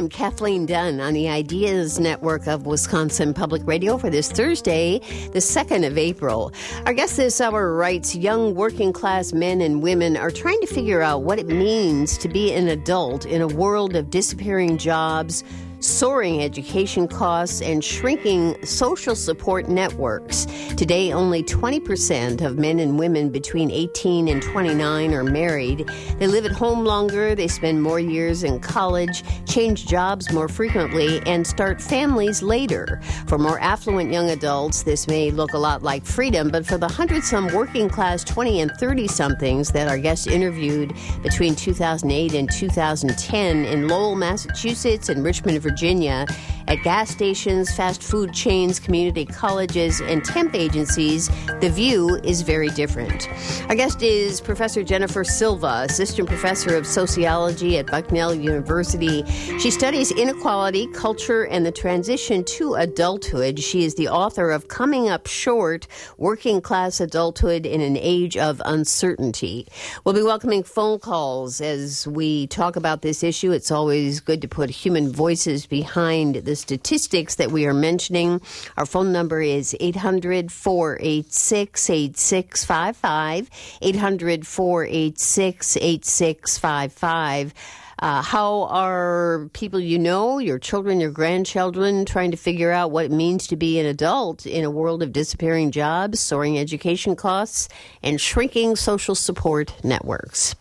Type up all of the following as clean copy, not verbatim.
I'm Kathleen Dunn on the Ideas Network of Wisconsin Public Radio for this Thursday, the 2nd of April. Our guest this hour writes, young working class men and women are trying to figure out what it means to be an adult in a world of disappearing jobs, soaring education costs, and shrinking social support networks. Today, only 20% of men and women between 18 and 29 are married. They live at home longer, they spend more years in college, change jobs more frequently, and start families later. For more affluent young adults, this may look a lot like freedom, but for the hundred-some working-class 20 and 30-somethings that our guest interviewed between 2008 and 2010 in Lowell, Massachusetts, and Richmond, Virginia, at gas stations, fast food chains, community colleges, and temp agencies, the view is very different. Our guest is Professor Jennifer Silva, Assistant Professor of Sociology at Bucknell University. She studies inequality, culture, and the transition to adulthood. She is the author of Coming Up Short, Working Class Adulthood in an Age of Uncertainty. We'll be welcoming phone calls as we talk about this issue. It's always good to put human voices behind the statistics that we are mentioning. Our phone number is 800-486-8655, 800-486-8655. How are people you know, your children, your grandchildren, trying to figure out what it means to be an adult in a world of disappearing jobs, soaring education costs, and shrinking social support networks?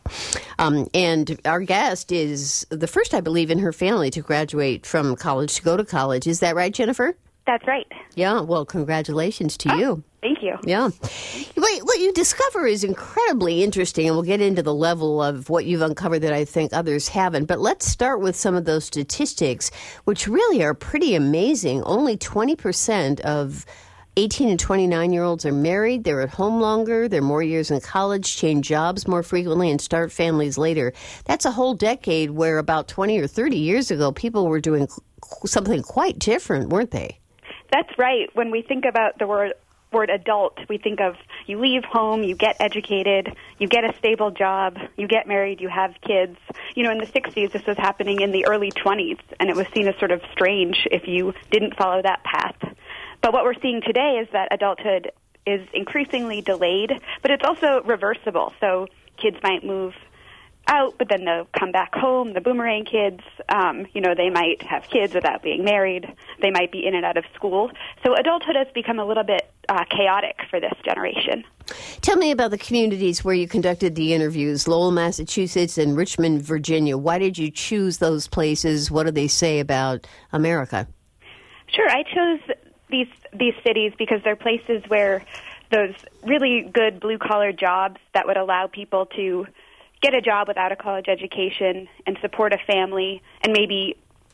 And our guest is the first, I believe, in her family to graduate from college, to go to college. Is that right, Jennifer? That's right. Yeah, well, congratulations to you. Thank you. Yeah. What you discover is incredibly interesting, and we'll get into the level of what you've uncovered that I think others haven't. But let's start with some of those statistics, which really are pretty amazing. Only 20% of 18 and 29-year-olds are married. They're at home longer. They're more years in college, change jobs more frequently, and start families later. That's a whole decade where about 20 or 30 years ago, people were doing something quite different, weren't they? That's right. When we think about the word adult, we think of you leave home, you get educated, you get a stable job, you get married, you have kids. You know, in the 60s, this was happening in the early 20s, and it was seen as sort of strange if you didn't follow that path. But what we're seeing today is that adulthood is increasingly delayed, but it's also reversible. So kids might move out, but then they'll come back home, the boomerang kids. They might have kids without being married. They might be in and out of school. So adulthood has become a little bit chaotic for this generation. Tell me about the communities where you conducted the interviews, Lowell, Massachusetts, and Richmond, Virginia. Why did you choose those places? What do they say about America? Sure, I chose these cities because they're places where those really good blue-collar jobs that would allow people to get a job without a college education and support a family and maybe,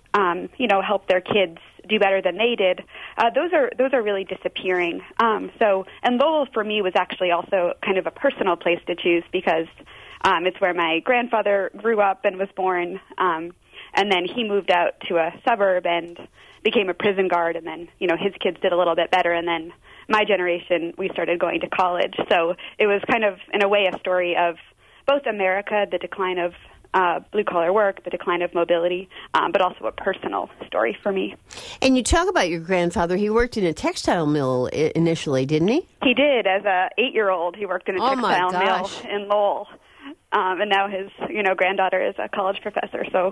help their kids do better than they did. Those are really disappearing. And Lowell for me was actually also kind of a personal place to choose because it's where my grandfather grew up and was born. And then he moved out to a suburb and became a prison guard. And then, his kids did a little bit better. And then my generation, we started going to college. So it was kind of, in a way, a story of both America, the decline of blue-collar work, the decline of mobility, but also a personal story for me. And you talk about your grandfather. He worked in a textile mill initially, didn't he? He did. As a 8-year-old, he worked in a textile mill in Lowell. And now his, granddaughter is a college professor. So,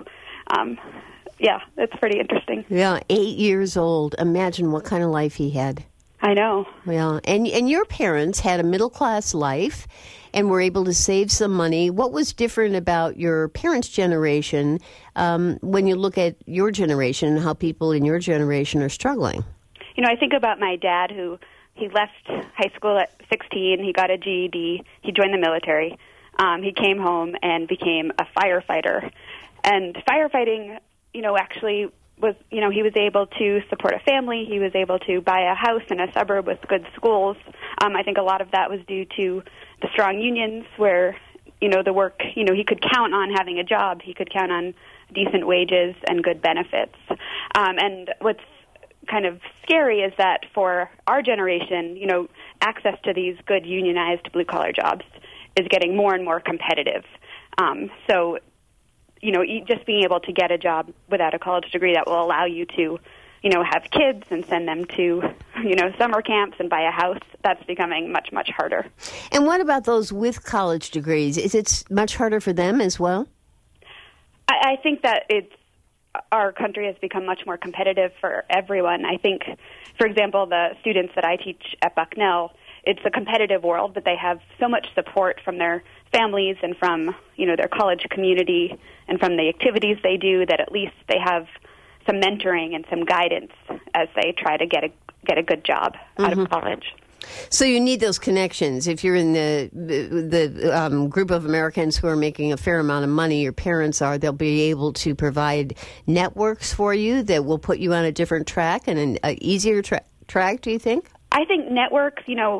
it's pretty interesting. Yeah, 8 years old. Imagine what kind of life he had. I know. Yeah, and your parents had a middle-class life and were able to save some money. What was different about your parents' generation when you look at your generation and how people in your generation are struggling? I think about my dad he left high school at 16. He got a GED. He joined the military. He came home and became a firefighter. And firefighting, actually was, he was able to support a family. He was able to buy a house in a suburb with good schools. I think a lot of that was due to the strong unions where, the work, he could count on having a job. He could count on decent wages and good benefits. And what's kind of scary is that for our generation, access to these good unionized blue-collar jobs is getting more and more competitive. So just being able to get a job without a college degree that will allow you to, have kids and send them to, summer camps and buy a house, that's becoming much, much harder. And what about those with college degrees? Is it much harder for them as well? I think that our country has become much more competitive for everyone. I think, for example, the students that I teach at Bucknell, it's a competitive world, but they have so much support from their families and from, their college community and from the activities they do that at least they have some mentoring and some guidance as they try to get a good job out of college. So you need those connections. If you're in the group of Americans who are making a fair amount of money, your parents are, they'll be able to provide networks for you that will put you on a different track and an easier track, do you think? I think networks,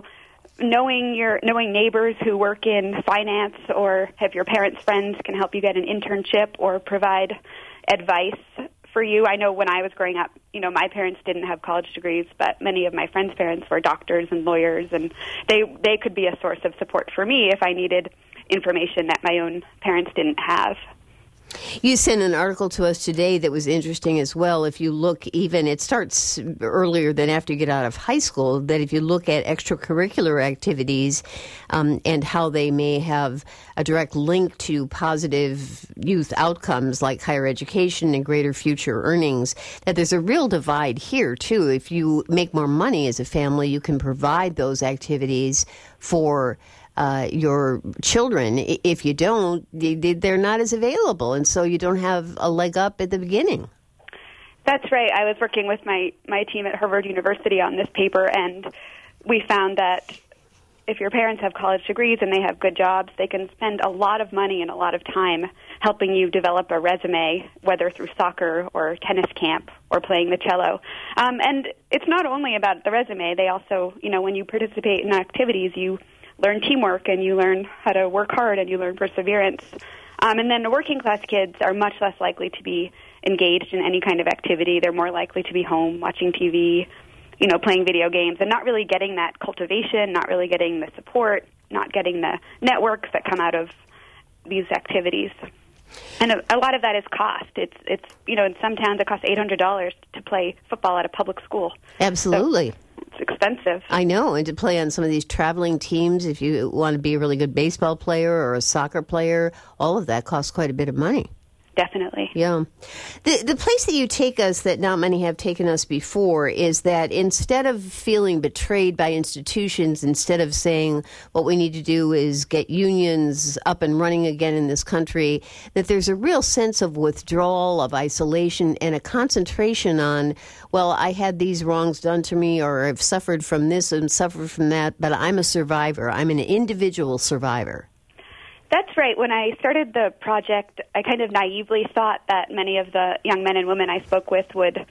knowing neighbors who work in finance or have your parents' friends can help you get an internship or provide advice for you. I know when I was growing up, my parents didn't have college degrees, but many of my friends' parents were doctors and lawyers, and they could be a source of support for me if I needed information that my own parents didn't have. You sent an article to us today that was interesting as well. If you look, even it starts earlier than after you get out of high school, that if you look at extracurricular activities and how they may have a direct link to positive youth outcomes like higher education and greater future earnings, that there's a real divide here, too. If you make more money as a family, you can provide those activities for your children. If you don't, they're not as available, and so you don't have a leg up at the beginning. That's right. I was working with my team at Harvard University on this paper, and we found that if your parents have college degrees and they have good jobs, they can spend a lot of money and a lot of time helping you develop a resume, whether through soccer or tennis camp or playing the cello. And it's not only about the resume. They also, when you participate in activities, you learn teamwork and you learn how to work hard and you learn perseverance. And then the working class kids are much less likely to be engaged in any kind of activity. They're more likely to be home watching TV, playing video games, and not really getting that cultivation, not really getting the support, not getting the networks that come out of these activities. And a lot of that is cost. It's in some towns it costs $800 to play football at a public school. Absolutely. So it's expensive. I know, and to play on some of these traveling teams, if you want to be a really good baseball player or a soccer player, all of that costs quite a bit of money. Definitely. Yeah. The place that you take us that not many have taken us before is that instead of feeling betrayed by institutions, instead of saying what we need to do is get unions up and running again in this country, that there's a real sense of withdrawal, of isolation, and a concentration on, well, I had these wrongs done to me, or I've suffered from this and suffered from that, but I'm a survivor. I'm an individual survivor. That's right. When I started the project, I kind of naively thought that many of the young men and women I spoke with would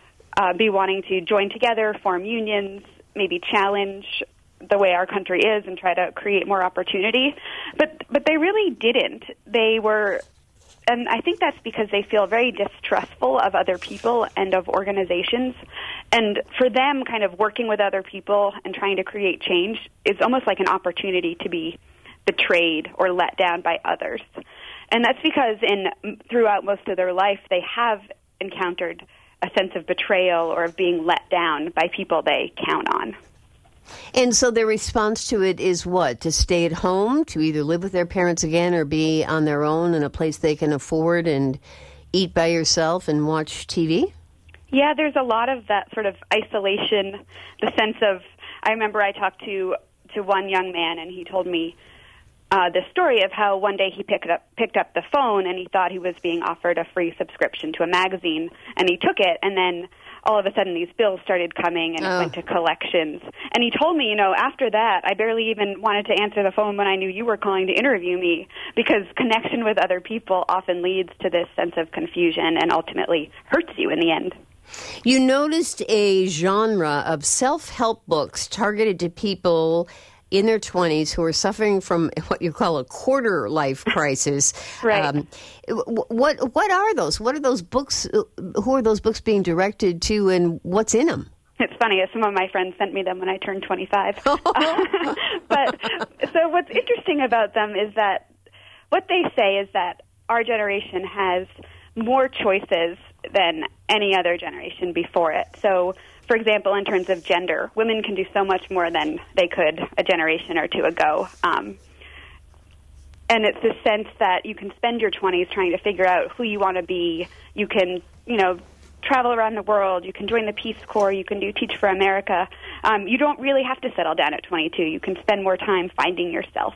be wanting to join together, form unions, maybe challenge the way our country is and try to create more opportunity. But they really didn't. They were, and I think that's because they feel very distrustful of other people and of organizations. And for them, kind of working with other people and trying to create change is almost like an opportunity to be betrayed or let down by others. And that's because throughout most of their life, they have encountered a sense of betrayal or of being let down by people they count on. And so their response to it is what? To stay at home, to either live with their parents again or be on their own in a place they can afford and eat by yourself and watch TV? Yeah, there's a lot of that sort of isolation, the sense of, I remember I talked to one young man and he told me the story of how one day he picked up the phone and he thought he was being offered a free subscription to a magazine, and he took it, and then all of a sudden these bills started coming and it went to collections. And he told me, after that, I barely even wanted to answer the phone when I knew you were calling to interview me, because connection with other people often leads to this sense of confusion and ultimately hurts you in the end. You noticed a genre of self-help books targeted to people in their 20s who are suffering from what you call a quarter life crisis. Right. What are those? What are those books? Who are those books being directed to, and what's in them? It's funny, some of my friends sent me them when I turned 25. But so what's interesting about them is that what they say is that our generation has more choices than any other generation before it. So, for example, in terms of gender, women can do so much more than they could a generation or two ago. And it's this sense that you can spend your 20s trying to figure out who you want to be. You can, travel around the world. You can join the Peace Corps. You can do Teach for America. You don't really have to settle down at 22. You can spend more time finding yourself.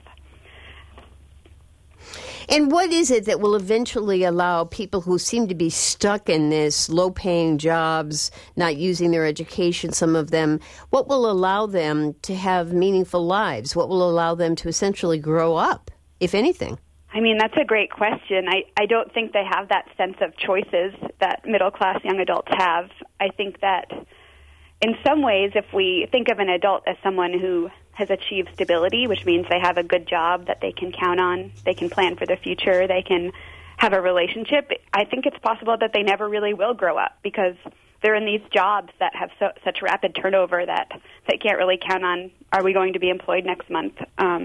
And what is it that will eventually allow people who seem to be stuck in this low-paying jobs, not using their education, some of them, what will allow them to have meaningful lives? What will allow them to essentially grow up, if anything? I mean, that's a great question. I don't think they have that sense of choices that middle-class young adults have. I think that in some ways, if we think of an adult as someone who has achieved stability, which means they have a good job that they can count on, they can plan for the future, they can have a relationship, I think it's possible that they never really will grow up because they're in these jobs that have such rapid turnover that they can't really count on, are we going to be employed next month?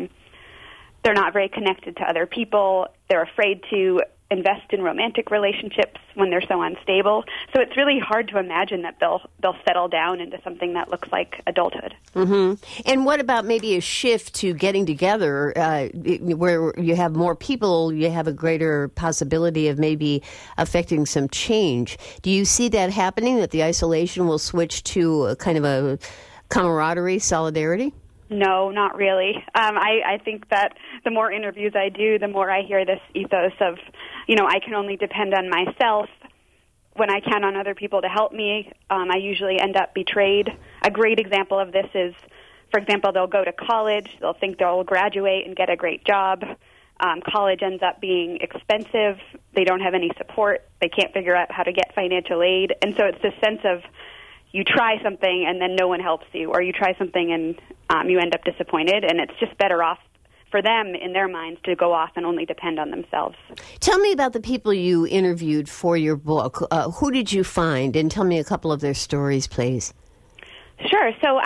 They're not very connected to other people. They're afraid to invest in romantic relationships when they're so unstable. So it's really hard to imagine that they'll settle down into something that looks like adulthood. Mm-hmm. And what about maybe a shift to getting together where you have more people, you have a greater possibility of maybe affecting some change? Do you see that happening, that the isolation will switch to a kind of a camaraderie, solidarity? No, not really. I think that the more interviews I do, the more I hear this ethos of, I can only depend on myself. When I count on other people to help me, I usually end up betrayed. A great example of this is, for example, they'll go to college, they'll think they'll graduate and get a great job. College ends up being expensive. They don't have any support. They can't figure out how to get financial aid. And so it's this sense of you try something and then no one helps you, or you try something and you end up disappointed, and it's just better off for them in their minds to go off and only depend on themselves. Tell me about the people you interviewed for your book. Who did you find? And tell me a couple of their stories, please. Sure. So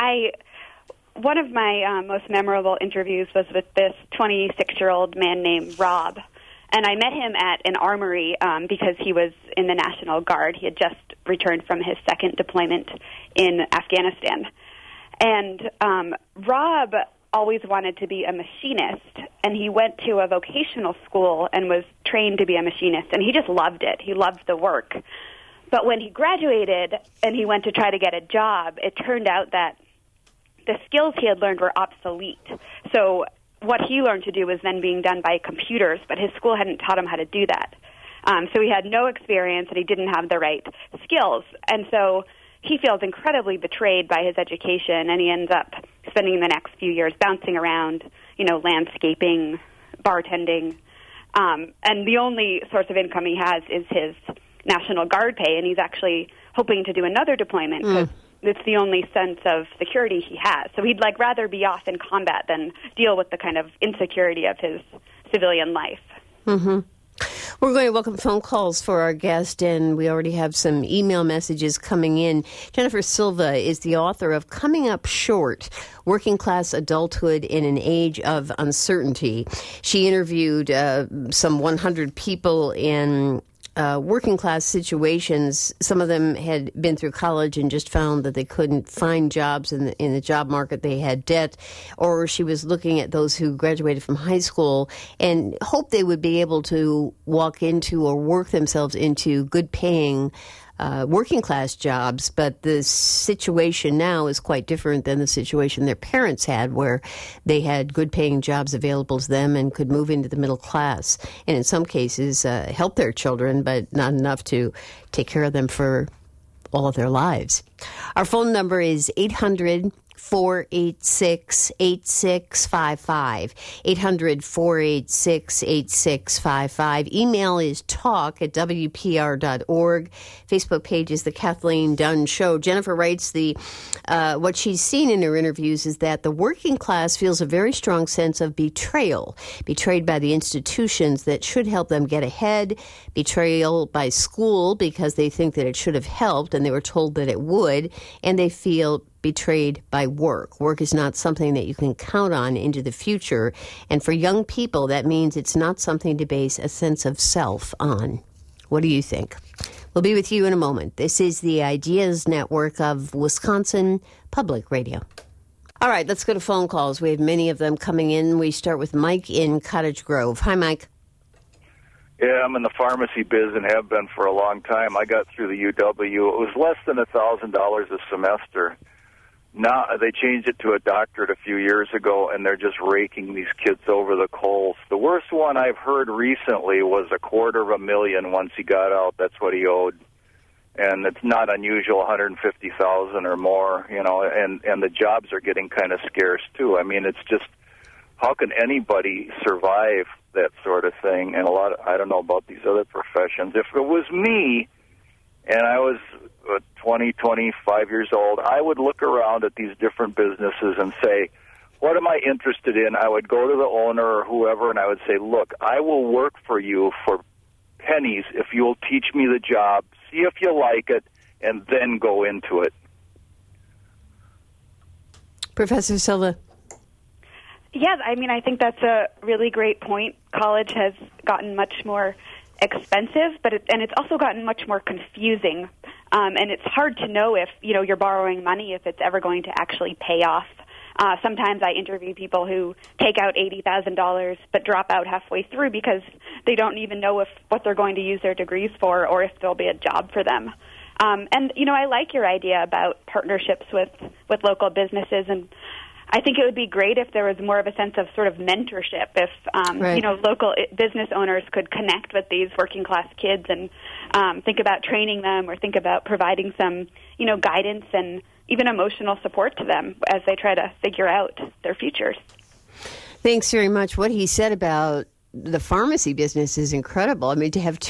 one of my most memorable interviews was with this 26-year-old man named Rob. And I met him at an armory because he was in the National Guard. He had just returned from his second deployment in Afghanistan. And Rob always wanted to be a machinist, and he went to a vocational school and was trained to be a machinist, and he just loved it. He loved the work. But when he graduated and he went to try to get a job, it turned out that the skills he had learned were obsolete. So what he learned to do was then being done by computers, but his school hadn't taught him how to do that. So he had no experience, and he didn't have the right skills. And so he feels incredibly betrayed by his education, and he ends up spending the next few years bouncing around, landscaping, bartending. And the only source of income he has is his National Guard pay, and he's actually hoping to do another deployment because it's the only sense of security he has. So he'd rather be off in combat than deal with the kind of insecurity of his civilian life. Mm-hmm. We're going to welcome phone calls for our guest, and we already have some email messages coming in. Jennifer Silva is the author of Coming Up Short, Working Class Adulthood in an Age of Uncertainty. She interviewed some 100 people in working class situations. Some of them had been through college and just found that they couldn't find jobs in the job market. They had debt, or she was looking at those who graduated from high school and hoped they would be able to walk into or work themselves into good paying working class jobs, but the situation now is quite different than the situation their parents had, where they had good paying jobs available to them and could move into the middle class, and in some cases help their children, but not enough to take care of them for all of their lives. Our phone number is 800-486-8655, 800-486-8655. Email is talk@wpr.org. Facebook page is The Kathleen Dunn Show. Jennifer writes what she's seen in her interviews is that the working class feels a very strong sense of betrayal, betrayed by the institutions that should help them get ahead, betrayal by school because they think that it should have helped and they were told that it would, and they feel betrayed by work. Work is not something that you can count on into the future. And for young people, that means it's not something to base a sense of self on. What do you think? We'll be with you in a moment. This is the Ideas Network of Wisconsin Public Radio. All right, let's go to phone calls. We have many of them coming in. We start with Mike in Cottage Grove. Hi, Mike. Yeah, I'm in the pharmacy biz and have been for a long time. I got through the UW. It was less than $1,000 a semester. Now they changed it to a doctorate a few years ago, and they're just raking these kids over the coals. The worst one I've heard recently was $250,000 once he got out. That's what he owed. And it's not unusual, 150,000 or more, and the jobs are getting kind of scarce too. I mean, it's just, how can anybody survive that sort of thing? And I don't know about these other professions. If it was me and I was 25 years old, I would look around at these different businesses and say, what am I interested in? I would go to the owner or whoever and I would say, look, I will work for you for pennies if you'll teach me the job, see if you like it, and then go into it. Professor Silva. Yeah, I mean, I think that's a really great point. College has gotten much more expensive, and it's also gotten much more confusing. And it's hard to know if, you're borrowing money, if it's ever going to actually pay off. Sometimes I interview people who take out $80,000 but drop out halfway through because they don't even know what they're going to use their degrees for or if there'll be a job for them. And I like your idea about partnerships with local businesses, and I think it would be great if there was more of a sense of sort of mentorship, if right. Local business owners could connect with these working class kids and think about training them or think about providing some guidance and even emotional support to them as they try to figure out their futures. Thanks very much. What he said about the pharmacy business is incredible. I mean, to have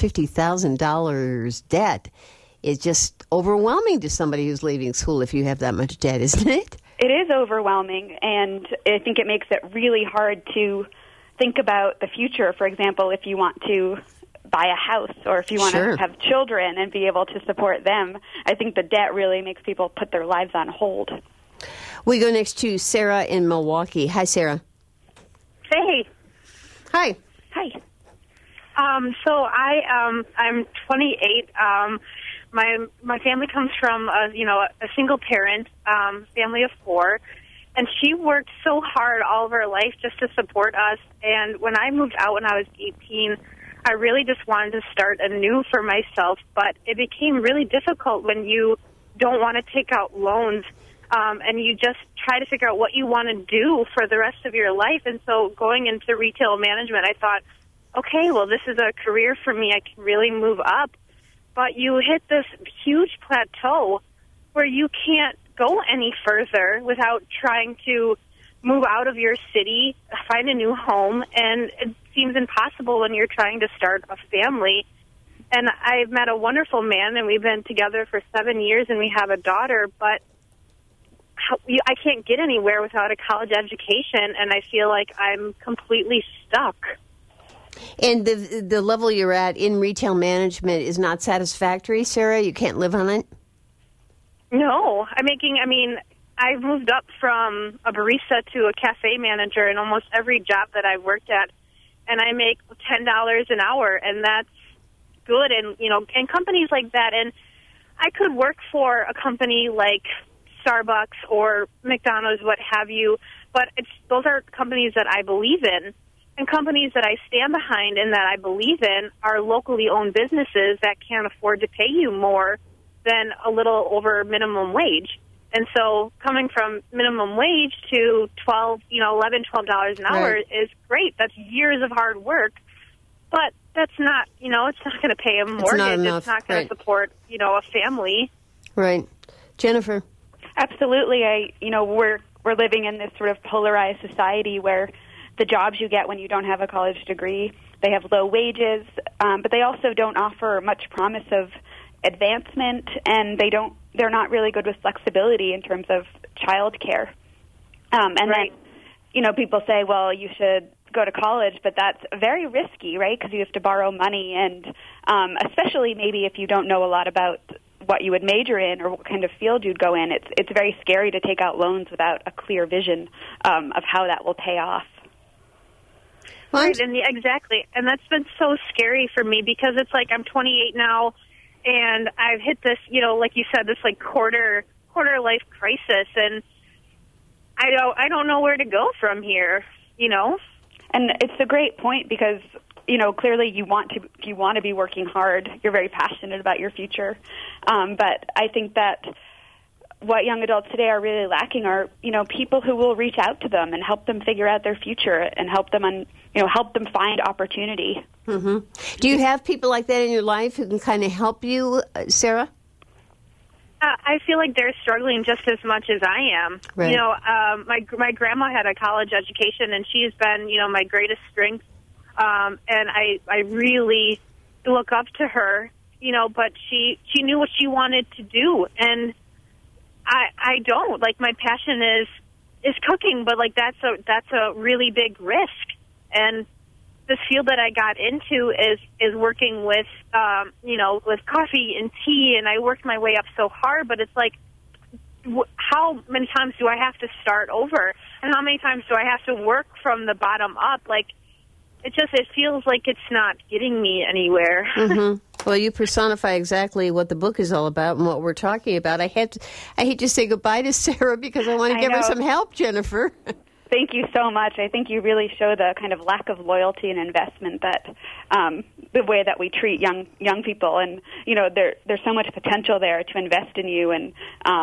$250,000 debt is just overwhelming to somebody who's leaving school if you have that much debt, isn't it? It is overwhelming, and I think it makes it really hard to think about the future. For example, if you want to buy a house or if you want Sure. to have children and be able to support them, I think the debt really makes people put their lives on hold. We go next to Sarah in Milwaukee. Hi, Sarah. Hey. Hi. Hi. So I'm 28. My family comes from a single parent family of 4, and she worked so hard all of her life just to support us. And when I moved out when I was 18, I really just wanted to start anew for myself, but it became really difficult when you don't want to take out loans, and you just try to figure out what you want to do for the rest of your life. And so going into retail management, I thought, okay, well, this is a career for me. I can really move up. But you hit this huge plateau where you can't go any further without trying to move out of your city, find a new home, and it seems impossible when you're trying to start a family. And I've met a wonderful man, and we've been together for 7 years, and we have a daughter, but I can't get anywhere without a college education, and I feel like I'm completely stuck. And the level you're at in retail management is not satisfactory, Sarah? You can't live on it? No. I've moved up from a barista to a cafe manager in almost every job that I've worked at, and I make $10 an hour, and that's good. And, and companies like that. And I could work for a company like Starbucks or McDonald's, what have you, but those are companies that I believe in. And companies that I stand behind and that I believe in are locally owned businesses that can't afford to pay you more than a little over minimum wage. And so coming from minimum wage to $11, $12 an hour Right. is great. That's years of hard work. But that's not, it's not going to pay a mortgage. enough. It's not going Right. to support, a family. Right. Jennifer? Absolutely. We're living in this sort of polarized society where the jobs you get when you don't have a college degree, they have low wages, but they also don't offer much promise of advancement, and they're not really good with flexibility in terms of child care. And Right. then, people say, well, you should go to college, but that's very risky, right? Because you have to borrow money, and especially maybe if you don't know a lot about what you would major in or what kind of field you'd go in, it's very scary to take out loans without a clear vision of how that will pay off. Right, and exactly. And that's been so scary for me because it's like I'm 28 now, and I've hit this, like you said, this like quarter life crisis, and I don't know where to go from here, And it's a great point because, clearly you want to be working hard. You're very passionate about your future. But I think that what young adults today are really lacking are, people who will reach out to them and help them figure out their future and help them find opportunity. Mm-hmm. Do you have people like that in your life who can kind of help you, Sarah? I feel like they're struggling just as much as I am. Right. My grandma had a college education, and she's been, my greatest strength. And I really look up to her, but she knew what she wanted to do, and I don't. Like, my passion is cooking, but like that's a really big risk. And this field that I got into is working with with coffee and tea, and I worked my way up so hard, but it's like, how many times do I have to start over, and how many times do I have to work from the bottom up? Like, it feels like it's not getting me anywhere. Mm-hmm. Well, you personify exactly what the book is all about and what we're talking about. I hate to say goodbye to Sarah because I want to give her some help, Jennifer. Thank you so much. I think you really show the kind of lack of loyalty and investment that the way that we treat young people, and there's so much potential there to invest in you and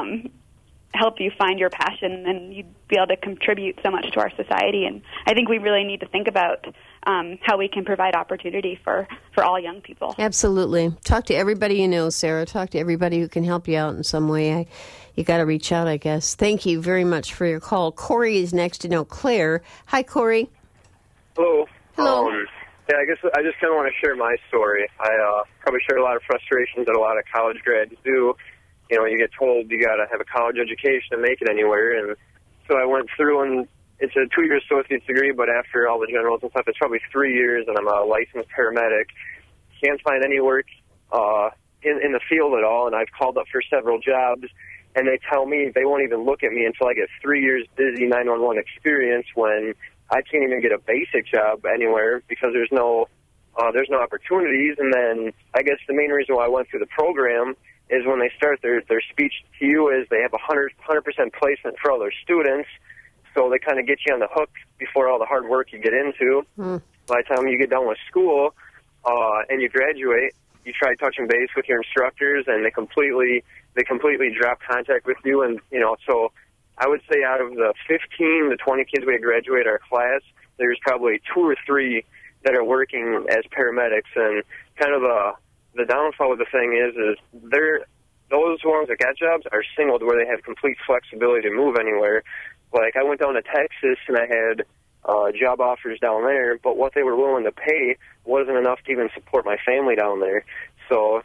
help you find your passion, and you'd be able to contribute so much to our society. And I think we really need to think about how we can provide opportunity for all young people. Absolutely. Talk to everybody you know, Sarah. Talk to everybody who can help you out in some way. You got to reach out, I guess. Thank you very much for your call. Corey is next in Eau Claire. Hi, Corey. Hello. Hello. Yeah, I guess I just kind of want to share my story. I probably share a lot of frustrations that a lot of college grads do. You get told you got to have a college education to make it anywhere. And so I went through, and it's a 2-year associate's degree, but after all the generals and stuff, it's probably 3 years, and I'm a licensed paramedic. Can't find any work in the field at all, and I've called up for several jobs, and they tell me they won't even look at me until I get 3 years busy 911 experience, when I can't even get a basic job anywhere because there's no opportunities. And then I guess the main reason why I went through the program is when they start their speech to you is they have 100% placement for all their students, so they kind of get you on the hook before all the hard work you get into. By the time you get done with school and you graduate, you try touching base with your instructors, and they completely drop contact with you. And so I would say out of the 15 to 20 kids we graduate our class, there's probably 2 or 3 that are working as paramedics. And kind of the downfall of the thing is those ones that got jobs are single to where they have complete flexibility to move anywhere. Like, I went down to Texas, and I had job offers down there, but what they were willing to pay wasn't enough to even support my family down there. So,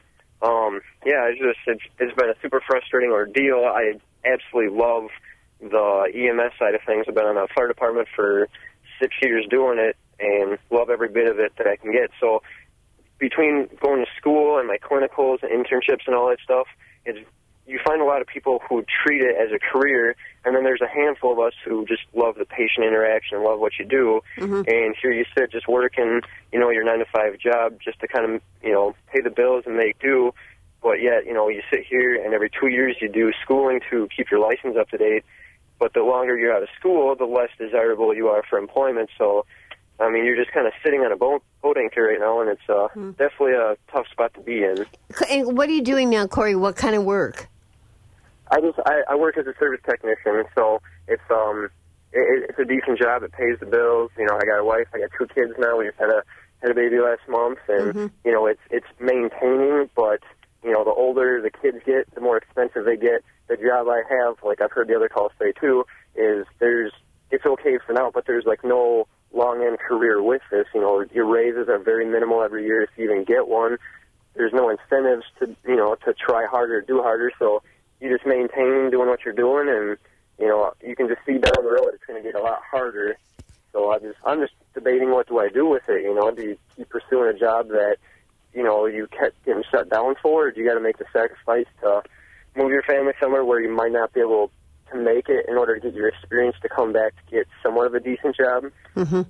it's been a super frustrating ordeal. I absolutely love the EMS side of things. I've been on the fire department for 6 years doing it, and love every bit of it that I can get. So, between going to school and my clinicals and internships and all that stuff, you find a lot of people who treat it as a career, and then there's a handful of us who just love the patient interaction and love what you do. Mm-hmm. And here you sit just working, your 9-to-5 job just to kind of, pay the bills and make do. But yet, you sit here, and every 2 years you do schooling to keep your license up to date. But the longer you're out of school, the less desirable you are for employment. So, you're just kind of sitting on a boat anchor right now, and it's definitely a tough spot to be in. And what are you doing now, Corey? What kind of work? I work as a service technician, so it's a decent job. It pays the bills. I got a wife. I got 2 kids now. We just had a baby last month, and it's maintaining. But the older the kids get, the more expensive they get. The job I have, like I've heard the other calls say too, is it's okay for now, but there's like no long-end career with this. Your raises are very minimal every year if you even get one. There's no incentives to try harder, do harder. So you just maintain doing what you're doing, and you can just see down the road it's going to get a lot harder. So I'm just debating, what do I do with it? Do you keep pursuing a job that you kept getting shut down for, or do you got to make the sacrifice to move your family somewhere where you might not be able to make it in order to get your experience to come back to get somewhat of a decent job? Mm-hmm.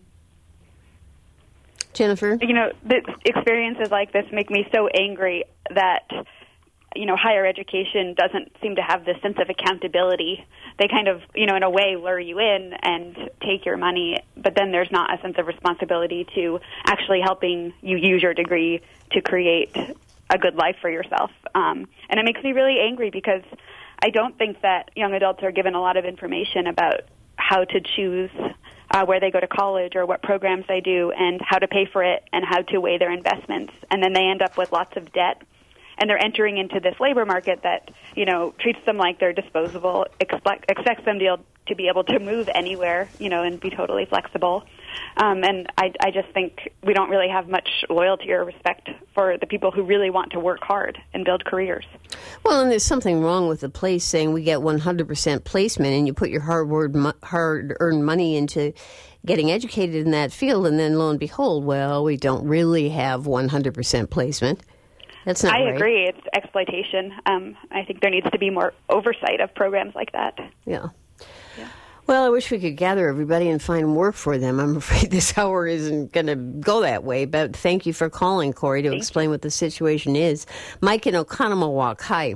Jennifer? The experiences like this make me so angry that, higher education doesn't seem to have this sense of accountability. They kind of, in a way, lure you in and take your money, but then there's not a sense of responsibility to actually helping you use your degree to create a good life for yourself. And it makes me really angry because I don't think that young adults are given a lot of information about how to choose where they go to college or what programs they do and how to pay for it and how to weigh their investments. And then they end up with lots of debt. And they're entering into this labor market that, treats them like they're disposable, expects them to be able to move anywhere, and be totally flexible. And I just think we don't really have much loyalty or respect for the people who really want to work hard and build careers. Well, and there's something wrong with the place saying we get 100% placement and you put your hard-earned money into getting educated in that field, and then lo and behold, well, we don't really have 100% placement. That's not right. I agree. It's exploitation. I think there needs to be more oversight of programs like that. Yeah. Well, I wish we could gather everybody and find work for them. I'm afraid this hour isn't going to go that way, but thank you for calling, Corey, to explain what the situation is. Mike in Oconomowoc, hi.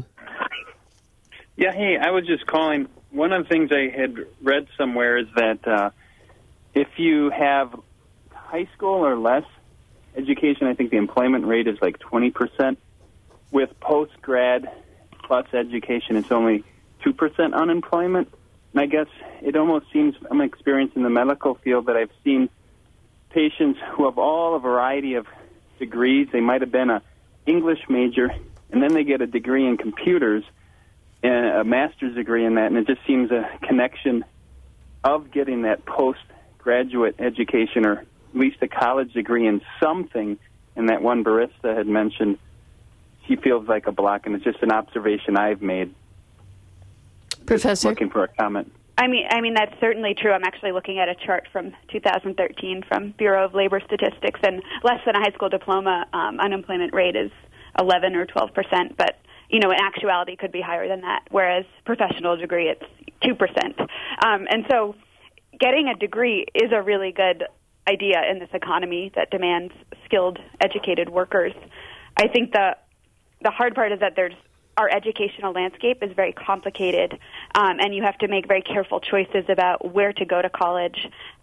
Yeah, hey, I was just calling. One of the things I had read somewhere is that if you have high school or less education, I think the employment rate is like 20%. With post-grad plus education, it's only 2% unemployment. And I guess it almost seems, I'm experienced in the medical field, that I've seen patients who have all a variety of degrees. They might have been an English major, and then they get a degree in computers and a master's degree in that, and it just seems a connection of getting that postgraduate education, or at least a college degree in something. And that one barista had mentioned, she feels like a block, and it's just an observation I've made. Professor? Looking for a comment. I mean that's certainly true. I'm actually looking at a chart from 2013 from Bureau of Labor Statistics, and less than a high school diploma unemployment rate is 11 or 12%, but in actuality could be higher than that, whereas professional degree, it's 2%. And so getting a degree is a really good idea in this economy that demands skilled, educated workers. I think the hard part is that our educational landscape is very complicated, and you have to make very careful choices about where to go to college,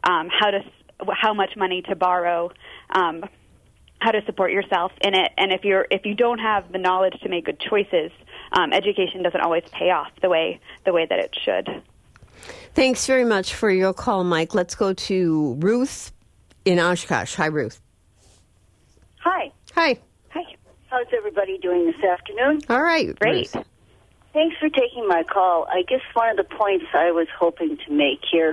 how much money to borrow, how to support yourself in it. And if you don't have the knowledge to make good choices, education doesn't always pay off the way that it should. Thanks very much for your call, Mike. Let's go to Ruth in Oshkosh. Hi, Ruth. Hi. Hi. How's everybody doing this afternoon? All right. Great. Ruth. Thanks for taking my call. I guess one of the points I was hoping to make here,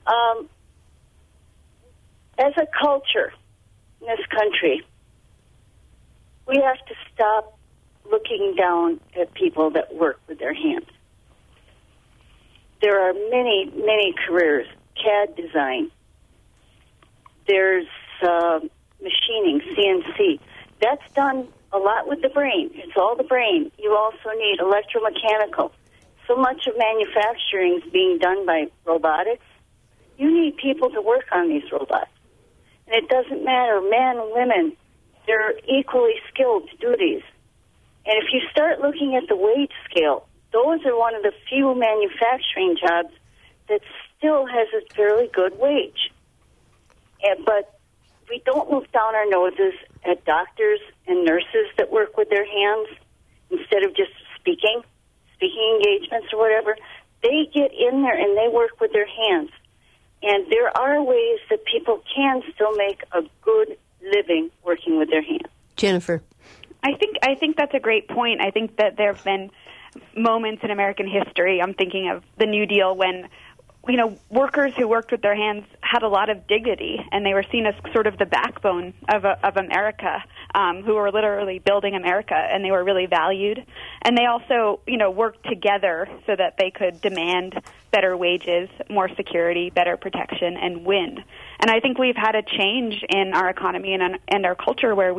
as a culture in this country, we have to stop looking down at people that work with their hands. There are many, many careers. CAD design. There's machining, CNC. That's done a lot with the brain. It's all the brain. You also need electromechanical. So much of manufacturing is being done by robotics. You need people to work on these robots. And it doesn't matter, men, women, they're equally skilled to do these. And if you start looking at the wage scale, those are one of the few manufacturing jobs that still has a fairly good wage. But we don't look down our noses at doctors and nurses that work with their hands instead of just speaking engagements or whatever. They get in there and they work with their hands. And there are ways that people can still make a good living working with their hands. Jennifer. I think that's a great point. I think that there have been moments in American history, I'm thinking of the New Deal, when workers who worked with their hands had a lot of dignity, and they were seen as sort of the backbone of America, who were literally building America, and they were really valued. And they also, worked together so that they could demand better wages, more security, better protection, and win. And I think we've had a change in our economy and our culture where we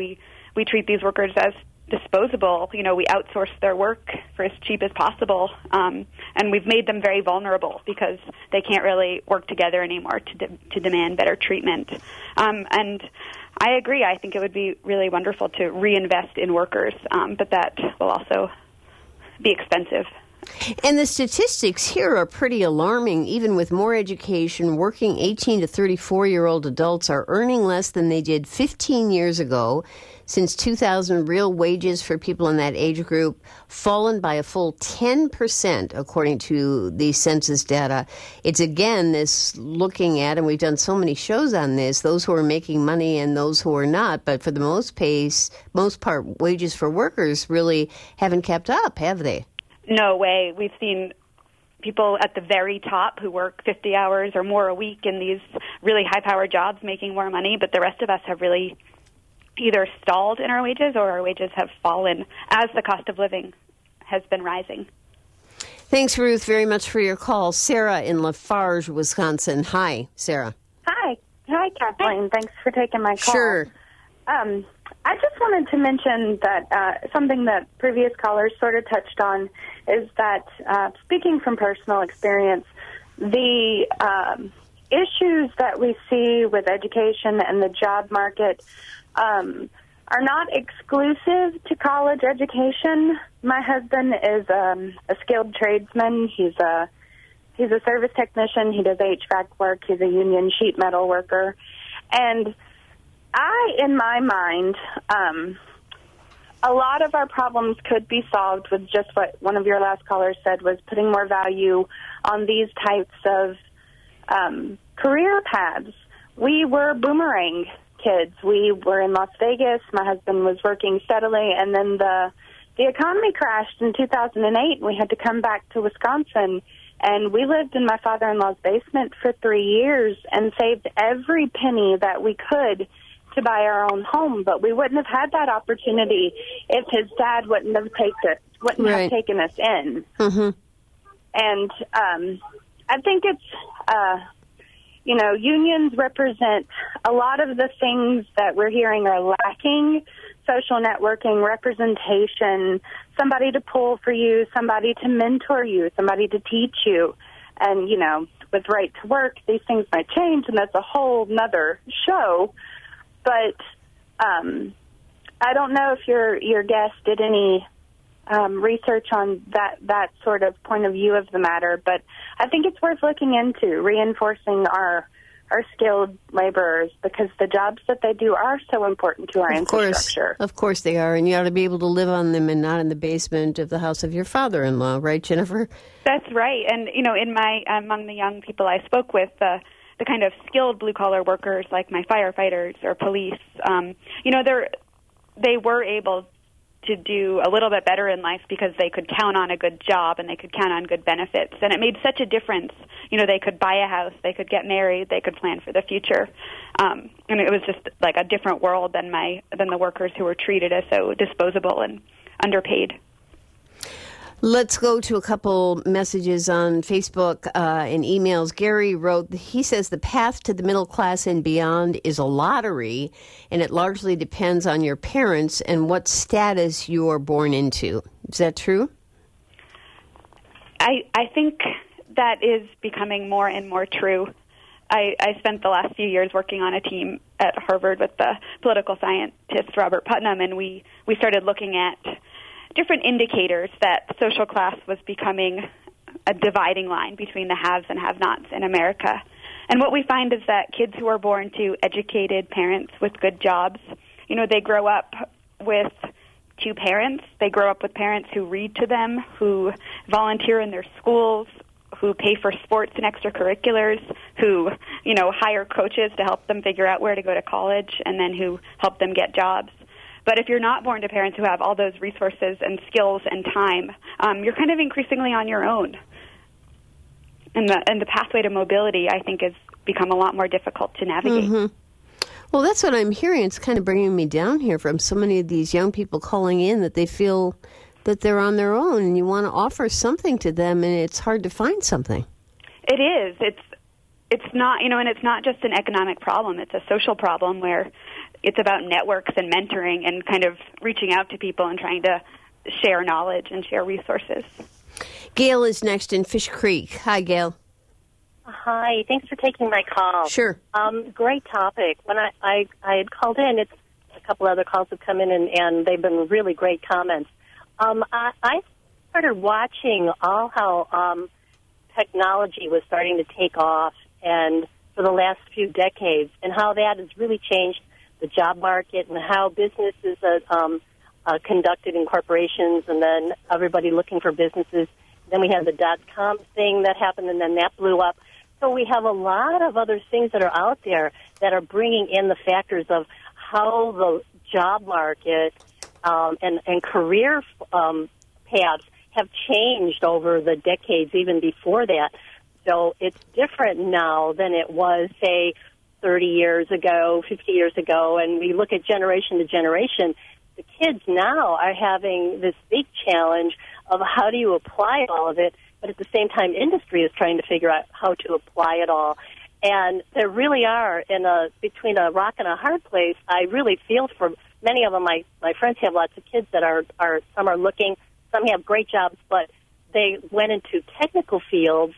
we treat these workers as disposable. You know, we outsource their work for as cheap as possible, and we've made them very vulnerable because they can't really work together anymore to demand better treatment. And I agree. I think it would be really wonderful to reinvest in workers, but that will also be expensive. And the statistics here are pretty alarming. Even with more education, working 18 to 34-year-old adults are earning less than they did 15 years ago. Since 2000, real wages for people in that age group fallen by a full 10%, according to the census data. It's, again, this looking at, and we've done so many shows on this, those who are making money and those who are not. But for the most part, wages for workers really haven't kept up, have they? No way. We've seen people at the very top who work 50 hours or more a week in these really high-powered jobs making more money, but the rest of us have really either stalled in our wages or our wages have fallen as the cost of living has been rising. Thanks, Ruth, very much for your call. Sarah in Lafarge, Wisconsin. Hi, Sarah. Hi, Kathleen. Thanks for taking my call. Sure. I just wanted to mention that something that previous callers sort of touched on is that, speaking from personal experience, the issues that we see with education and the job market are not exclusive to college education. My husband is a skilled tradesman. He's a service technician. He does HVAC work. He's a union sheet metal worker. And in my mind, a lot of our problems could be solved with just what one of your last callers said, was putting more value on these types of career paths. We were boomerang kids. We were in Las Vegas. My husband was working steadily, and then the economy crashed in 2008, and we had to come back to Wisconsin. And we lived in my father-in-law's basement for 3 years and saved every penny that we could to buy our own home, but we wouldn't have had that opportunity if his dad wouldn't have taken us in. Mm-hmm. And I think it's, unions represent a lot of the things that we're hearing are lacking: social networking, representation, somebody to pull for you, somebody to mentor you, somebody to teach you. And, with right to work, these things might change, and that's a whole nother show. But I don't know if your guest did any research on that sort of point of view of the matter, but I think it's worth looking into, reinforcing our skilled laborers, because the jobs that they do are so important to our infrastructure. Of course they are, and you ought to be able to live on them and not in the basement of the house of your father-in-law, right, Jennifer? That's right. And, among the young people I spoke with, the kind of skilled blue-collar workers like my firefighters or police, they were able to do a little bit better in life because they could count on a good job and they could count on good benefits. And it made such a difference. They could buy a house, they could get married, they could plan for the future. And it was just like a different world than the workers who were treated as so disposable and underpaid. Let's go to a couple messages on Facebook and emails. Gary wrote, he says the path to the middle class and beyond is a lottery, and it largely depends on your parents and what status you are born into. Is that true? I think that is becoming more and more true. I spent the last few years working on a team at Harvard with the political scientist Robert Putnam, and we started looking at different indicators that social class was becoming a dividing line between the haves and have-nots in America. And what we find is that kids who are born to educated parents with good jobs, they grow up with two parents. They grow up with parents who read to them, who volunteer in their schools, who pay for sports and extracurriculars, who, hire coaches to help them figure out where to go to college, and then who help them get jobs. But if you're not born to parents who have all those resources and skills and time, you're kind of increasingly on your own. And the pathway to mobility, I think, has become a lot more difficult to navigate. Mm-hmm. Well, that's what I'm hearing. It's kind of bringing me down here from so many of these young people calling in that they feel that they're on their own, and you want to offer something to them, and it's hard to find something. It is. It's not, and it's not just an economic problem. It's a social problem where it's about networks and mentoring and kind of reaching out to people and trying to share knowledge and share resources. Gail is next in Fish Creek. Hi, Gail. Hi, thanks for taking my call. Sure. Great topic. When I had called in, it's a couple other calls have come in, and they've been really great comments. I started watching all how technology was starting to take off, and for the last few decades, and how that has really changed the job market and how businesses are conducted in corporations, and then everybody looking for businesses. Then we had the .com thing that happened, and then that blew up. So we have a lot of other things that are out there that are bringing in the factors of how the job market and career paths have changed over the decades, even before that. So it's different now than it was, say, 30 years ago, 50 years ago, and we look at generation to generation. The kids now are having this big challenge of how do you apply all of it, but at the same time, industry is trying to figure out how to apply it all. And there really are, between a rock and a hard place. I really feel for many of them. My friends have lots of kids that are some are looking, some have great jobs, but they went into technical fields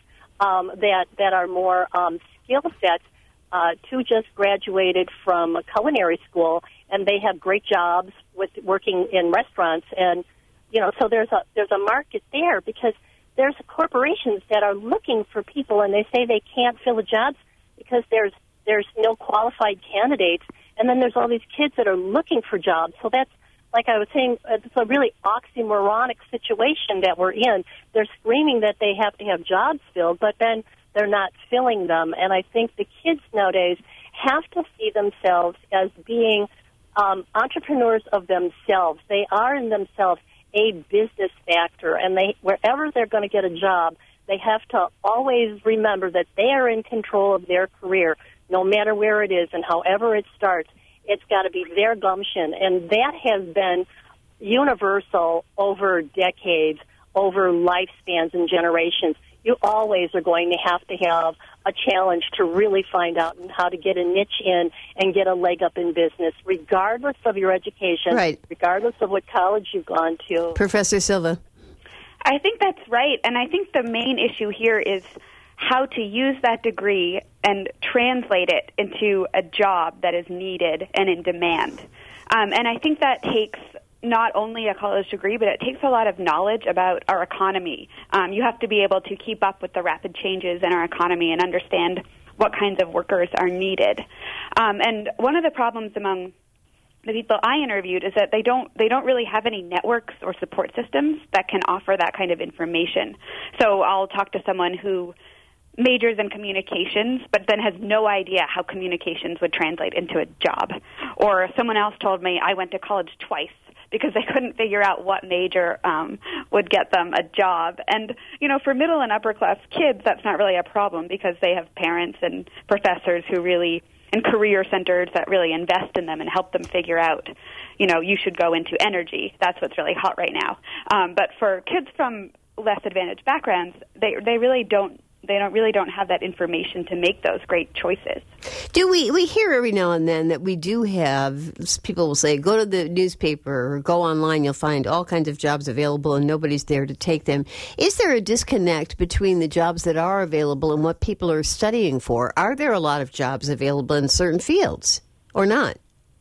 that are more skill sets. Two just graduated from a culinary school, and they have great jobs with working in restaurants. And so there's a market there because there's corporations that are looking for people, and they say they can't fill the jobs because there's no qualified candidates. And then there's all these kids that are looking for jobs. So that's, like I was saying, it's a really oxymoronic situation that we're in. They're screaming that they have to have jobs filled, but then they're not filling them. And I think the kids nowadays have to see themselves as being entrepreneurs of themselves. They are in themselves a business factor, and wherever they're going to get a job, they have to always remember that they are in control of their career, no matter where it is and however it starts. It's got to be their gumption, and that has been universal over decades, over lifespans and generations. You always are going to have a challenge to really find out how to get a niche in and get a leg up in business, regardless of your education, right, regardless of what college you've gone to. Professor Silva. I think that's right, and I think the main issue here is how to use that degree and translate it into a job that is needed and in demand. And I think that takes not only a college degree, but it takes a lot of knowledge about our economy. You have to be able to keep up with the rapid changes in our economy and understand what kinds of workers are needed. And one of the problems among the people I interviewed is that they don't really have any networks or support systems that can offer that kind of information. So I'll talk to someone who majors in communications, but then has no idea how communications would translate into a job. Or someone else told me, I went to college twice because they couldn't figure out what major would get them a job. And, for middle and upper class kids, that's not really a problem because they have parents and professors who really, and career centers that really invest in them and help them figure out, you should go into energy. That's what's really hot right now. But for kids from less advantaged backgrounds, they really don't have that information to make those great choices. Do we hear every now and then that we do have, people will say, go to the newspaper or go online, you'll find all kinds of jobs available and nobody's there to take them. Is there a disconnect between the jobs that are available and what people are studying for? Are there a lot of jobs available in certain fields or not?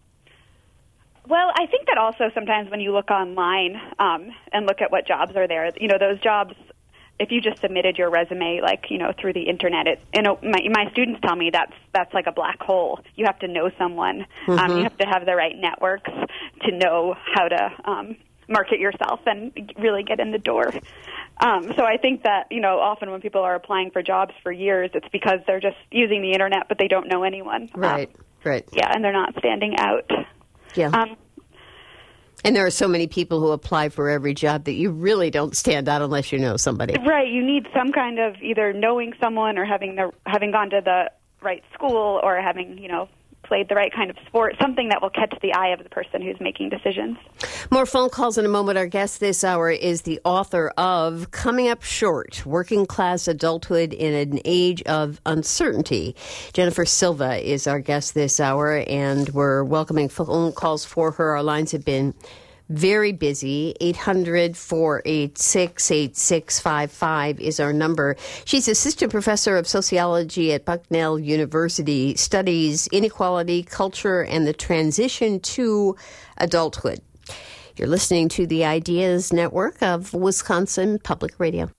Well, I think that also sometimes when you look online and look at what jobs are there, those jobs, if you just submitted your resume, through the internet, my students tell me that's like a black hole. You have to know someone. Mm-hmm. You have to have the right networks to know how to market yourself and really get in the door. So I think that, often when people are applying for jobs for years, it's because they're just using the internet, but they don't know anyone. Right. Yeah, and they're not standing out. Yeah. And there are so many people who apply for every job that you really don't stand out unless you know somebody. Right. You need some kind of either knowing someone or having gone to the right school or having, played the right kind of sport, something that will catch the eye of the person who's making decisions. More phone calls in a moment. Our guest this hour is the author of Coming Up Short, Working Class Adulthood in an Age of Uncertainty. Jennifer Silva is our guest this hour, and we're welcoming phone calls for her. Our lines have been very busy. 800-486-8655 is our number. She's assistant professor of sociology at Bucknell University, studies inequality, culture, and the transition to adulthood. You're listening to the Ideas Network of Wisconsin Public Radio.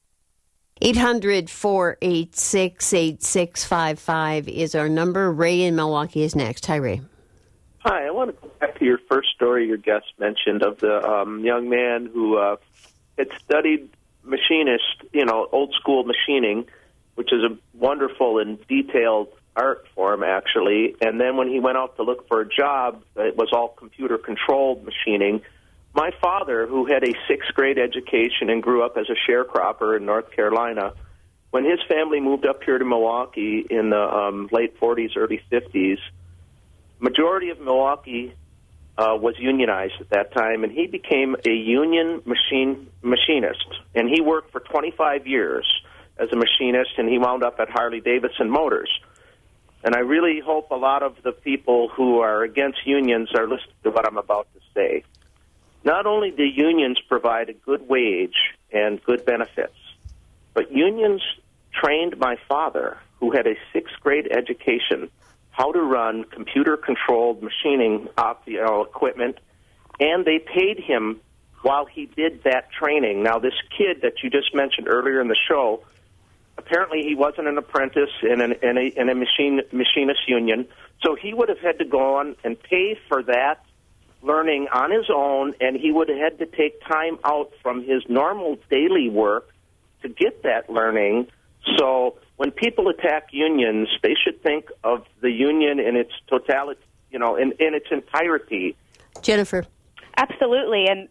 800-486-8655 is our number. Ray in Milwaukee is next. Hi, Ray. Hi, I want to go back to your first story your guest mentioned of the young man who had studied machinist, old school machining, which is a wonderful and detailed art form, actually. And then when he went out to look for a job, it was all computer-controlled machining. My father, who had a sixth grade education and grew up as a sharecropper in North Carolina, when his family moved up here to Milwaukee in the late 40s, early 50s, majority of Milwaukee was unionized at that time, and he became a union machinist. And he worked for 25 years as a machinist, and he wound up at Harley-Davidson Motors. And I really hope a lot of the people who are against unions are listening to what I'm about to say. Not only do unions provide a good wage and good benefits, but unions trained my father, who had a sixth grade education, how to run computer-controlled machining equipment, and they paid him while he did that training. Now, this kid that you just mentioned earlier in the show, apparently he wasn't an apprentice in a machinist union, so he would have had to go on and pay for that learning on his own, and he would have had to take time out from his normal daily work to get that learning. So when people attack unions, they should think of the union in its totality, in its entirety. Jennifer. Absolutely. And,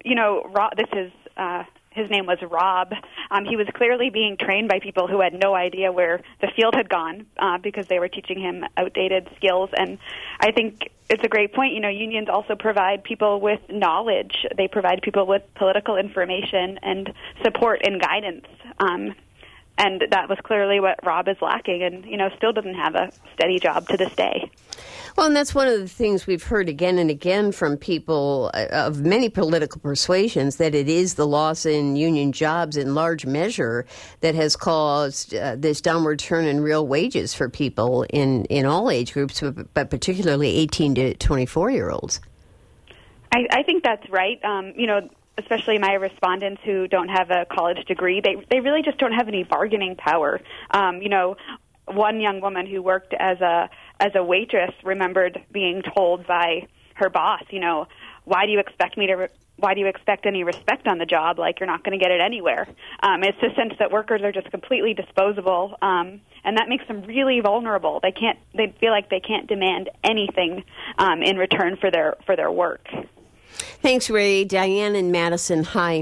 his name was Rob. He was clearly being trained by people who had no idea where the field had gone because they were teaching him outdated skills. And I think it's a great point. Unions also provide people with knowledge. They provide people with political information and support and guidance. And that was clearly what Rob is lacking and, still doesn't have a steady job to this day. Well, and that's one of the things we've heard again and again from people of many political persuasions, that it is the loss in union jobs in large measure that has caused this downward turn in real wages for people in all age groups, but particularly 18 to 24-year-olds. I think that's right. Especially my respondents who don't have a college degree, they really just don't have any bargaining power. One young woman who worked as a waitress remembered being told by her boss, why do you expect any respect on the job? Like, you're not going to get it anywhere. It's the sense that workers are just completely disposable, and that makes them really vulnerable. They feel like they can't demand anything in return for their work. Thanks, Ray. Diane in Madison, hi.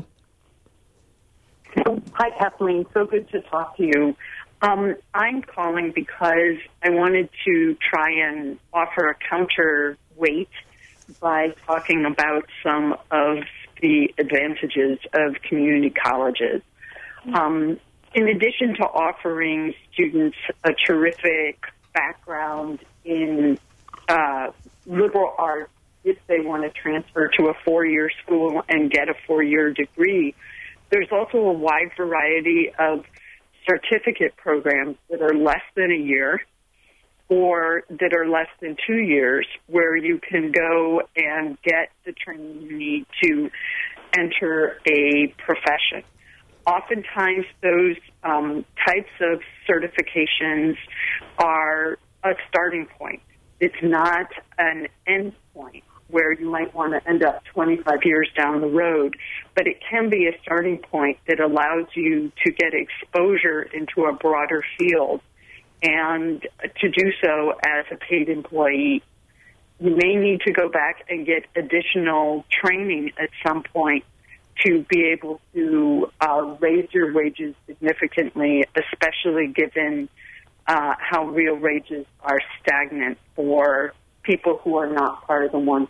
Hi, Kathleen. So good to talk to you. I'm calling because I wanted to try and offer a counterweight by talking about some of the advantages of community colleges. In addition to offering students a terrific background in liberal arts, if they want to transfer to a four-year school and get a four-year degree, there's also a wide variety of certificate programs that are less than a year or that are less than 2 years, where you can go and get the training you need to enter a profession. Oftentimes, those types of certifications are a starting point. It's not an end point where you might want to end up 25 years down the road, but it can be a starting point that allows you to get exposure into a broader field and to do so as a paid employee. You may need to go back and get additional training at some point to be able to raise your wages significantly, especially given how real wages are stagnant for people who are not part of the 1%.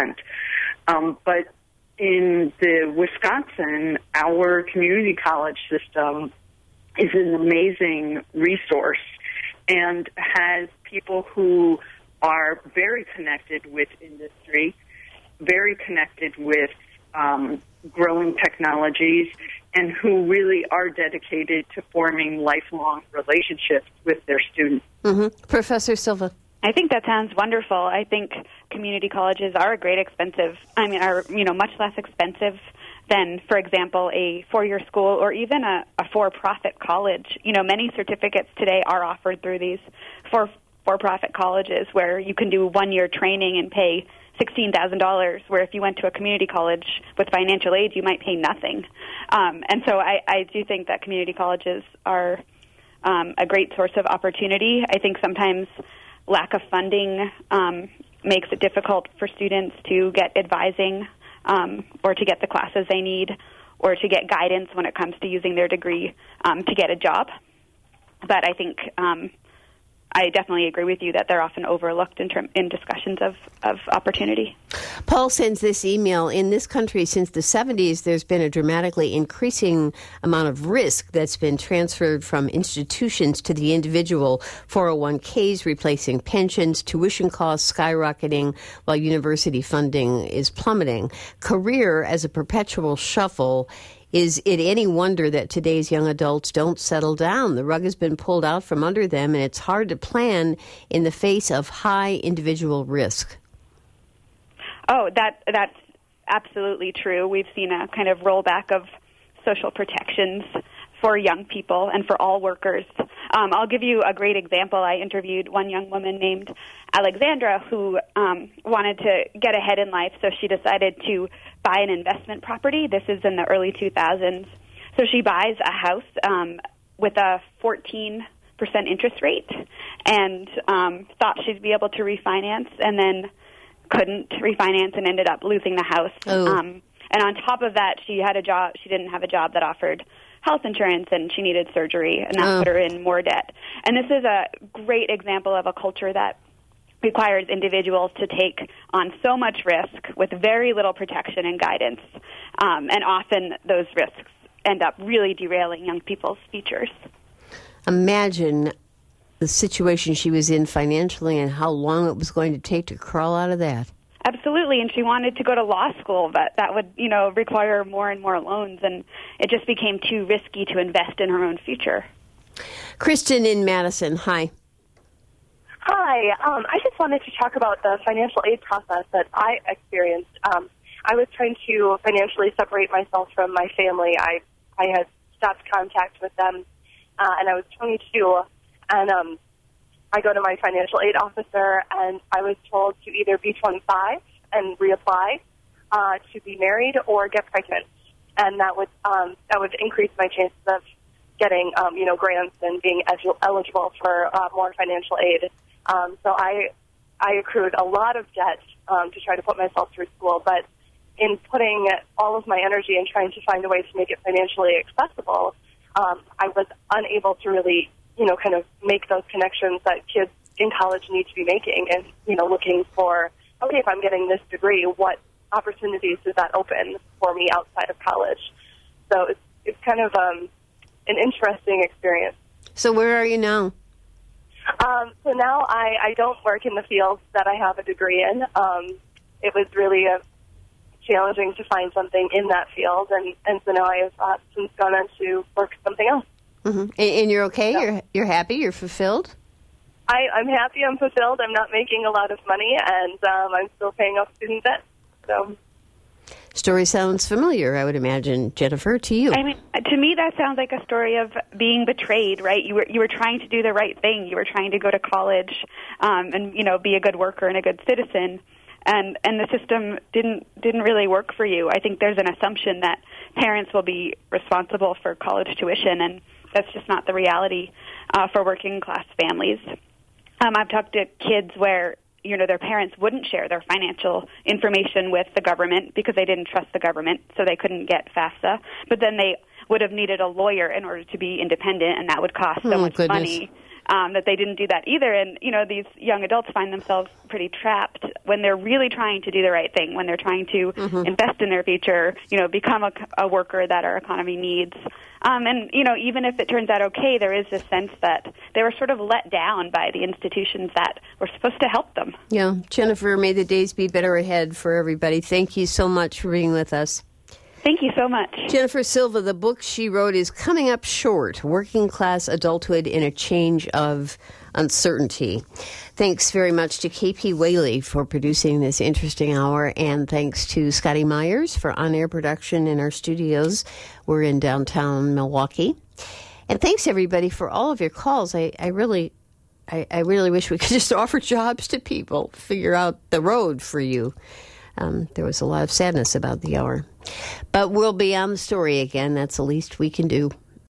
But in the Wisconsin, our community college system is an amazing resource and has people who are very connected with industry, very connected with growing technologies, and who really are dedicated to forming lifelong relationships with their students. Professor Silva. I think that sounds wonderful. I think community colleges are much less expensive than, for example, a four-year school or even a for-profit college. Many certificates today are offered through these for-profit colleges where you can do one-year training and pay $16,000, where if you went to a community college with financial aid, you might pay nothing. And so I do think that community colleges are a great source of opportunity. I think sometimes lack of funding makes it difficult for students to get advising or to get the classes they need or to get guidance when it comes to using their degree to get a job. But I think I definitely agree with you that they're often overlooked in discussions of opportunity. Paul sends this email. In this country, since the 70s, there's been a dramatically increasing amount of risk that's been transferred from institutions to the individual. 401ks replacing pensions, tuition costs skyrocketing while university funding is plummeting. Career as a perpetual shuffle. Is it any wonder that today's young adults don't settle down? The rug has been pulled out from under them, and it's hard to plan in the face of high individual risk. Oh, that's absolutely true. We've seen a kind of rollback of social protections for young people and for all workers. I'll give you a great example. I interviewed one young woman named Alexandra who wanted to get ahead in life, so she decided to buy an investment property. This is in the early 2000s. So she buys a house with a 14% interest rate and thought she'd be able to refinance and then couldn't refinance and ended up losing the house. And on top of that, she had a job. She didn't have a job that offered health insurance, and she needed surgery, and that put her in more debt. And this is a great example of a culture that requires individuals to take on so much risk with very little protection and guidance. And often those risks end up really derailing young people's futures. Imagine the situation she was in financially and how long it was going to take to crawl out of that. Absolutely, and she wanted to go to law school, but that would, require more and more loans, and it just became too risky to invest in her own future. Kristen in Madison, hi. Hi, I just wanted to talk about the financial aid process that I experienced. I was trying to financially separate myself from my family. I had stopped contact with them, and I was 22, and I go to my financial aid officer, and I was told to either be 25 and reapply, to be married, or get pregnant, and that would increase my chances of getting grants and being eligible for more financial aid. So I accrued a lot of debt to try to put myself through school, but in putting all of my energy and trying to find a way to make it financially accessible, I was unable to really kind of make those connections that kids in college need to be making and, looking for, okay, if I'm getting this degree, what opportunities does that open for me outside of college? So it's kind of an interesting experience. So where are you now? So now I don't work in the field that I have a degree in. It was really challenging to find something in that field, and so now I have since gone on to work something else. Mm-hmm. And you're okay? So, you're happy? You're fulfilled? I'm happy. I'm fulfilled. I'm not making a lot of money, and I'm still paying off student debt. So, story sounds familiar, I would imagine. Jennifer, to you? I mean, to me, that sounds like a story of being betrayed, right? You were trying to do the right thing. You were trying to go to college, and be a good worker and a good citizen. And the system didn't really work for you. I think there's an assumption that parents will be responsible for college tuition, and that's just not the reality for working class families. I've talked to kids where their parents wouldn't share their financial information with the government because they didn't trust the government, so they couldn't get FAFSA. But then they would have needed a lawyer in order to be independent, and that would cost so much money. that they didn't do that either. And, these young adults find themselves pretty trapped when they're really trying to do the right thing, when they're trying to invest in their future, become a worker that our economy needs. And, even if it turns out okay, there is this sense that they were sort of let down by the institutions that were supposed to help them. Yeah. Jennifer, may the days be better ahead for everybody. Thank you so much for being with us. Thank you so much. Jennifer Silva, the book she wrote is Coming Up Short, Working Class Adulthood in a Change of Uncertainty. Thanks very much to KP Whaley for producing this interesting hour, and thanks to Scotty Myers for on-air production in our studios. We're in downtown Milwaukee. And thanks, everybody, for all of your calls. I really wish we could just offer jobs to people, figure out the road for you. There was a lot of sadness about the hour. But we'll be on the story again. That's the least we can do.